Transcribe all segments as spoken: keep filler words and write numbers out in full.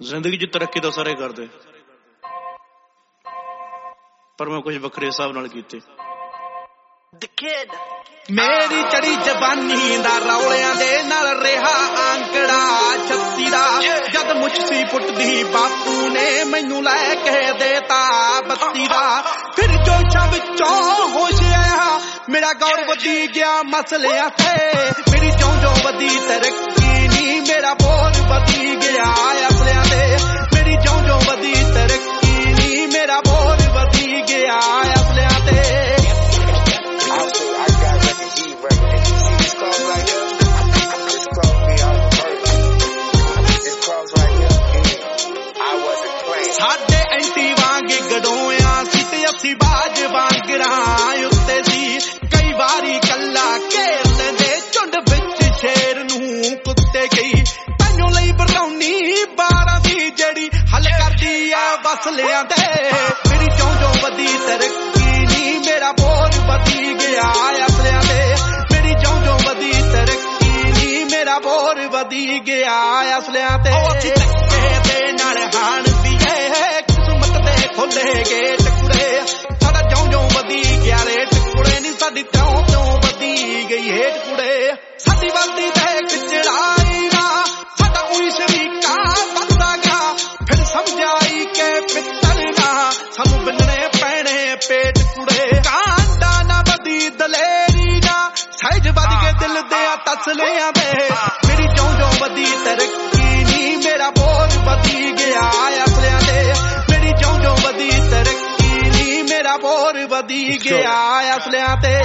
ਜ਼ਿੰਦਗੀ 'ਚ ਤਰੱਕੀ ਤਾਂ ਸਾਰੇ ਕਰਦੇ, ਪਰ ਮੈਂ ਕੁਝ ਵੱਖਰੇ ਹਿਸਾਬ ਨਾਲ ਕੀਤੇ। ਮੇਰੀ ਚੜੀ ਜਵਾਨੀ ਦਾ ਰੌਲਿਆਂ ਦੇ ਨਾਲ ਰਿਹਾ ਆਂਕੜਾ ਛੱਤੀ ਦਾ, ਜਦ ਮੁੱਛੀ ਪੁੱਟਦੀ ਬਾਪੂ ਨੇ ਮੈਨੂੰ ਲੈ ਕੇ ਦੇਤਾ ਬੱਤੀ ਦਾ। ਫਿਰ ਜੋਸ਼ਾਂ ਵਿੱਚੋਂ ਹੋਸ਼ ਆਇਆ, ਮੇਰਾ ਗੌਰ ਵਧੀ ਗਿਆ ਮਸਲਿਆਂ ਤੇ, ਮੇਰੀ ਜਿਉਂ ਜਿਉਂ ਵਧੀ ਤਰੱਕੀ ਨੀ ਮੇਰਾ ਬੋਝ ਵਧੀ ਗਿਆ ਅਸਲਿਆਂ ਤੇ, ਮੇਰੀ ਜਿਉਂ ਜਿਉਂ ਵਧੀ ਤਰੱਕੀ ਨੀ ਮੇਰਾ ਬੋਝ ਵਧੀ ਗਿਆ ਅਸਲਿਆਂ ਤੇ। ਸਾਡੇ ਐਂਟੀ ਵਾਂਗ ਗੜੋਇਆ ਸੀ ਤੇ ਅਸੀਂ ਬਾਜ ਵਾਂਗਰਾਂ ਉੱਤੇ ਸੀ, ਕਈ ਵਾਰੀ ਕੱਲਾ ਘੇਰ ਲੈਂਦੇ ਝੁੰਡ ਵਿੱਚ ਸ਼ੇਰ ਨੂੰ ਕੁੱਤੇ ਗਈ। ਤੈਨੂੰ ਲਈ ਬਰਾਉਨੀ ਬਾਰਾਂ ਦੀ ਜਿਹੜੀ ਹੱਲ ਕਰਦੀ ਆ ਵਸਲਿਆਂ ਤੇ, ਮੇਰੀ ਜਿਉਂ ਜਿਉਂ ਵਧੀ ਤਰੱਕੀ ਨੀ ਮੇਰਾ ਬੋਝ ਵਧੀ ਗਿਆ ਅਸਲਿਆਂ ਤੇ, ਮੇਰੀ ਜਿਉਂ ਜਿਉਂ ਵਧੀ ਤਰੱਕੀ ਨੀ ਮੇਰਾ ਬੋਝ ਵਧੀ ਗਿਆ ਅਸਲਿਆਂ ਤੇ। ਦੇ ਨਾਲ ਹਾਣ ਵੀ ਹੈ ਕਿਸਮਤ ਦੇ ਖੋਲੇ ਗਏ ਟੁਕੜੇ, ਸਾਡਾ ਜਿਉਂ ਜਿਉਂ ਵਧੀ ਗਿਆ ਰੇਟ ਕੁੜੇ ਨੀ ਸਾਡੀ ਤਿਉਂ ਤਿਉਂ ਵਧੀ ਗਈ ਹੇਠ ਕੁੜੇ। ਸਾਡੀ ਵੱਧਦੀ ਤੇ ਕਿਚੜਾਈ ਨਾ ਸਾਡਾ ਉਹੀ ਸ਼ਰੀਕਾ ਵੱਧਦਾ ਗਿਆ, ਫਿਰ ਸਮਝਾਈ ਕਿ ਪਿੱਤਰ ਨਾ ਸਾਨੂੰ ਬਿੰਨਣੇ ਪੈਣੇ ਪੇਟ ਕੁੜੇ। ਕਾਂਡਾ ਨਾ ਵਧੀ ਦਲੇਰੀ ਨਾ ਸਹਿਜ ਵੱਧ ਕੇ ਦਿਲ ਦੇ ਤਸਲਿਆਂ ਦੇ, ਮੇਰੀ ਜਿਉਂ ਜਿਉਂ ਵਧੀ ਤਰੱਕੀ ਨੀ ਮੇਰਾ ਬੋਝ ਵਧੀ ਗਿਆ ਅਸਲਿਆਂ ਤੇ, ਮੇਰੀ ਜਿਉਂ ਜਿਉਂ ਵਧੀ ਤਰੱਕੀ ਨੀ ਮੇਰਾ ਬੋਝ ਵਧੀ ਗਿਆ ਅਸਲਿਆਂ ਤੇ।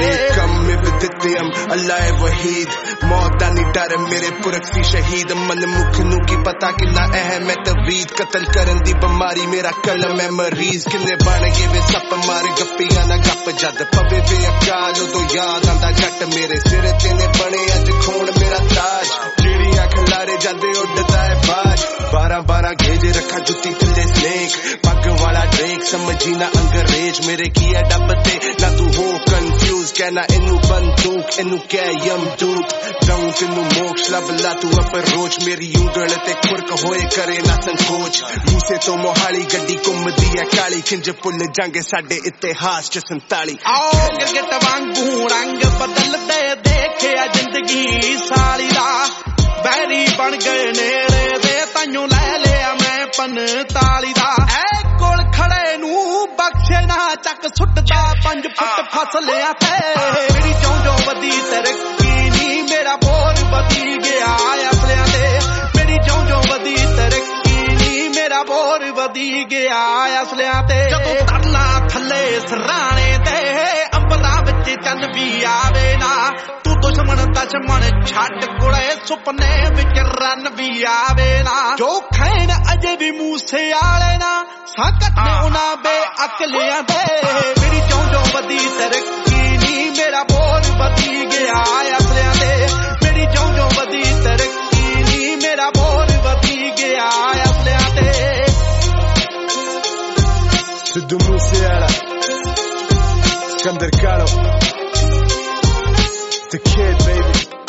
ਅੱਲਾਹ ਵਹੀਦ ਮੌਤ ਦਾ ਨੀ ਡਰ ਮੇਰੇ ਪੁਰਖ ਸੀ ਸ਼ਹੀਦ, ਮਨ ਮੁਖ ਨੂੰ ਕੀ ਪਤਾ ਕਿੰਨਾ ਅਹਿਮ ਹੈ ਤਵੀਦ, ਕਤਲ ਕਰਨ ਦੀ ਬਿਮਾਰੀ ਮੇਰਾ ਕਲਮ ਹੈ ਮਰੀਜ਼, ਕਿੰਨੇ ਬਣ ਗਏ ਵੇ ਸੱਪ ਮਾਰ ਗੱਪੀਆਂ ਨਾ ਗੱਪ, ਜਦ ਪਵੇ ਵੇ ਅਕਾਲ ਉਦੋਂ ਯਾਦ ਆਂਦਾ ਜੱਟ, ਮੇਰੇ ਸਿਰ ਤੇ ਨੇ ਬਣੇ ਅੱਜ ਖੂਨ ਮੇਰਾ ਤਾਜ, ਜਿਹੜੀਆਂ ਖਿਲਾਰੇ ਜਦ ਉੱਡਦਾ ਹੈ ਬਾਜ, ਬਾਰਾਂ ਬਾਰਾਂ ਗੇਜ ਰੱਖਾ ਜੁੱਤੀ ਥੱਲੇ ਸਨੇਕ, ਪੱਗ ਵਾਲਾ ਡ੍ਰੇਕ ਸਮਝੀ ਨਾ ਅੰਗਰੇਜ਼, ਮੇਰੇ ਕੀ ਹੈ ਡੱਬ ਤੇ ਨਾ ਤੂੰ ਹੋ ਕਨਫਿਊਜ਼, ਕਹਿਣਾ ਇਹਨੂੰ ਬੰਦੂਕ ਇਹਨੂੰ ਕਹਿ ਯਮਦੂਤ, ਦਊਂ ਤੈਨੂੰ ਮੋਕਸ਼ ਲੱਭ ਲਾ ਤੂੰ ਅਪਰੋਚ, ਮੇਰੀ ਉਂਗਲ ਤੇ ਖੁਰਕ ਹੋਏ ਕਰੇ ਨਾ ਸੰਕੋਚ, ਮੂਸੇ ਤੋਂ ਮੋਹਾਲੀ ਗੱਡੀ ਘੁੰਮਦੀ ਹੈ ਕਾਲੀ, ਖਿੰਜ ਭੁੱਲ ਜਾਂਗੇ ਸਾਡੇ ਇਤਿਹਾਸ ਚ ਸੰਤਾਲੀ। ਆਓ ਗਿਰਗਟ ਵਾਂਗੂ ਰੰਗ ਬਦਲਦੇ ਦੇਖਿਆ ਜ਼ਿੰਦਗੀ ਸਾਲੀ ਦਾ, ਬੈਰੀ ਬਣ ਗਏ ਨੇੜੇ ਦੇ ਤਾਈਓ ਲੈ ਲਿਆ ਮੈਂ ਪੰਤਾਲੀ ਦਾ। ਐ ਕੋਲ ਖੜੇ ਨੂੰ ਬਖਸ਼ੇ ਨਾ ਚੱਕ ਸੁੱਟਦਾ ਪੰਜ ਫੁੱਟ ਫਸਲਿਆਂ ਤੇ, ਮੇਰੀ ਜਿਉਂ ਜਿਉਂ ਵਧੀ ਤਰੱਕੀ ਨੀ ਮੇਰਾ ਬੋਝ ਵਧੀ ਗਿਆ ਅਸਲਿਆਂ ਤੇ, ਮੇਰੀ ਜਿਉਂ ਜਿਉਂ ਵਧੀ ਤਰੱਕੀ ਨੀ ਮੇਰਾ ਬੋਝ ਵਧੀ ਗਿਆ ਅਸਲਿਆਂ ਤੇ। ਜਦੋਂ ਤਰਨਾ ਥੱਲੇ ਸਰਾਣੇ ਤੇ ਅੰਬਰਾਂ ਵਿੱਚ ਚੰਨ ਵੀ ਆਵੇ ਨਾ, ਤੂੰ ਦੁਸ਼ਮਣ ਦੁਸ਼ਮਣ ਛੱਡ ਕੁੜੇ ਸੁਪਨੇ ਵਿੱਚ ਰਨ ਵੀ ਆਵੇ ਨਾ, ਜੋ ਖੈਨ ਅਜੇ ਵੀ ਮੂਸੇ ਆਲੇ ਨਾ ਸਾਕਟ ਨੇ ਉਹਨਾਂ ਬੇਅਕਲਿਆਂ ਦੇ, ਮੇਰੀ ਜਿਉਂ ਜਿਉਂ ਵਧੀ ਤਰੱਕੀ ਨੀ ਮੇਰਾ ਬੋਝ ਵਧੀ ਗਿਆ ਅਸਲਿਆਂ ਤੇ, ਮੇਰੀ ਜਿਉਂ ਜਿਉਂ ਵਧੀ ਤਰੱਕੀ ਨੀ ਮੇਰਾ ਬੋਝ ਵਧੀ ਗਿਆ ਅਸਲਿਆਂ ਤੇ। Sidhu Moosewala, Sikandarkano, the kid baby.